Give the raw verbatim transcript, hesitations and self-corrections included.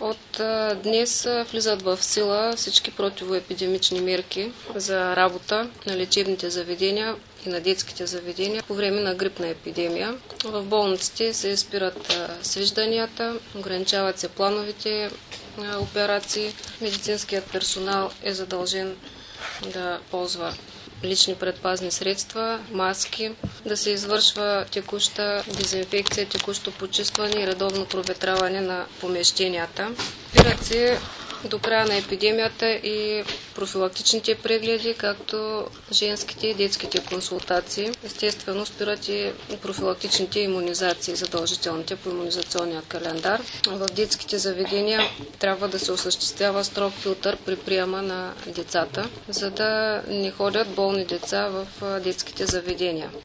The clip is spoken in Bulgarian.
От днес влизат в сила всички противоепидемични мерки за работа на лечебните заведения и на детските заведения по време на грипна епидемия. В болниците се спират свижданията, ограничават се плановите операции. Медицинският персонал е задължен да ползва лични предпазни средства, маски, да се извършва текуща дезинфекция, текущо почистване и редовно проветряване на помещенията. Спират се до края на епидемията и профилактичните прегледи, както женските и детските консултации. Естествено, спират и профилактичните имунизации, задължителните по имунизационния календар. В детските заведения трябва да се осъществява строг филтър при приема на децата, за да не ходят болни деца в детските заведения.